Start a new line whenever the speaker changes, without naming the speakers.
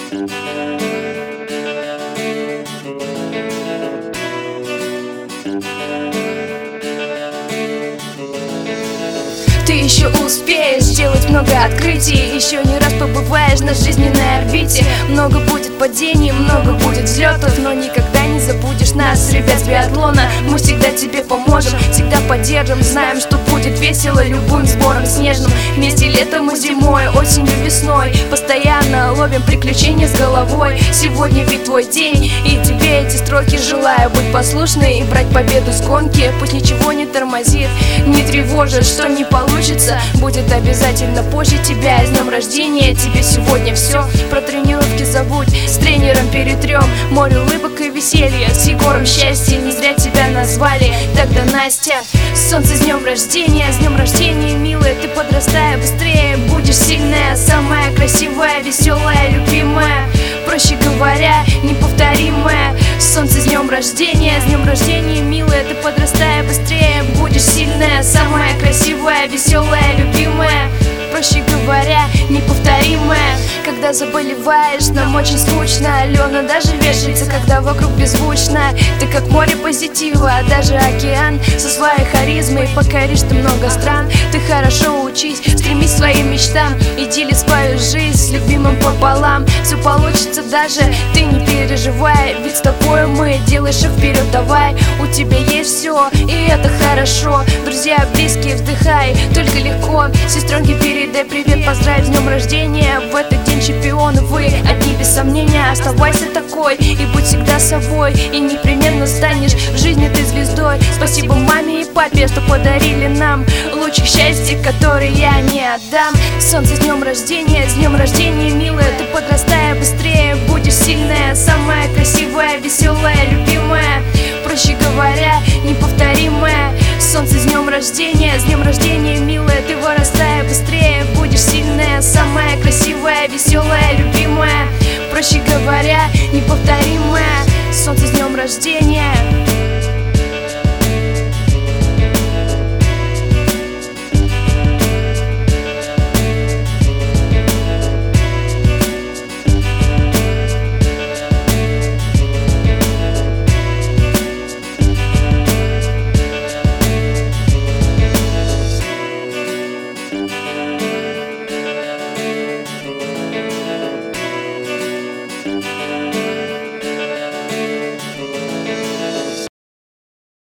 Ты еще успеешь сделать много открытий, еще не раз побываешь на жизненной орбите. Много будет падений, много будет взлетов, но никогда не забудешь нас, ребят с биатлона. Мы всегда тебе поможем, всегда поддержим, знаем, что будет весело любым сбором снежным. Вместе летом и зимой, осенью, весной постоянно ловим приключения с головой. Сегодня ведь твой день, и тебе эти строки желаю быть послушной и брать победу с гонки. Пусть ничего не тормозит, не тревожит, что не получится, будет обязательно позже тебя. С днем рождения, тебе сегодня все. Про тренировки забудь, с тренером перетрем. Море улыбок и веселья, с Егором счастье. Не зря тебя назвали тогда Настя. Солнце, с днем рождения, с днем рождения, милая. Ты подрастай быстрее, будешь сильная, самая красивая, веселая, любимая, проще говоря, неповторимая. Солнце, с днем рождения, милая. Ты подрастай быстрее, будешь сильная, самая красивая, веселая, любимая, проще говоря, неповторимая. Когда заболеваешь, нам очень скучно. Алена даже вешается, когда вокруг беззвучно. Ты как море позитива, даже океан со своей харизмой. Покоришь ты много стран. Ты хорошо учись, стремись к своим мечтам и дели свою жизнь с любимым пополам. Все получится даже, ты не переживай, ведь с тобой мы, делай шаг вперед, давай. У тебя есть все, и это хорошо. Друзья, близкие, вздыхай, только легко. Сестренке передай привет, поздравь с днем рождения. В этот день чемпионы вы, одни без сомнения. Оставайся такой и будь всегда собой, и непременно станешь в жизни ты звездой. Спасибо маме и папе, что подарили нам лучик счастья, который я не отдам. Солнце, с днем рождения, милая. Ты подрастай быстрее, будешь сильная, самая красивая, веселая, любимая, проще говоря, неповторимая. Солнце, с днем рождения, милая. Ты вырастай быстрее, будешь сильная, самая красивая, веселая, любимая, проще говоря, неповторимая. Солнце, с днем рождения.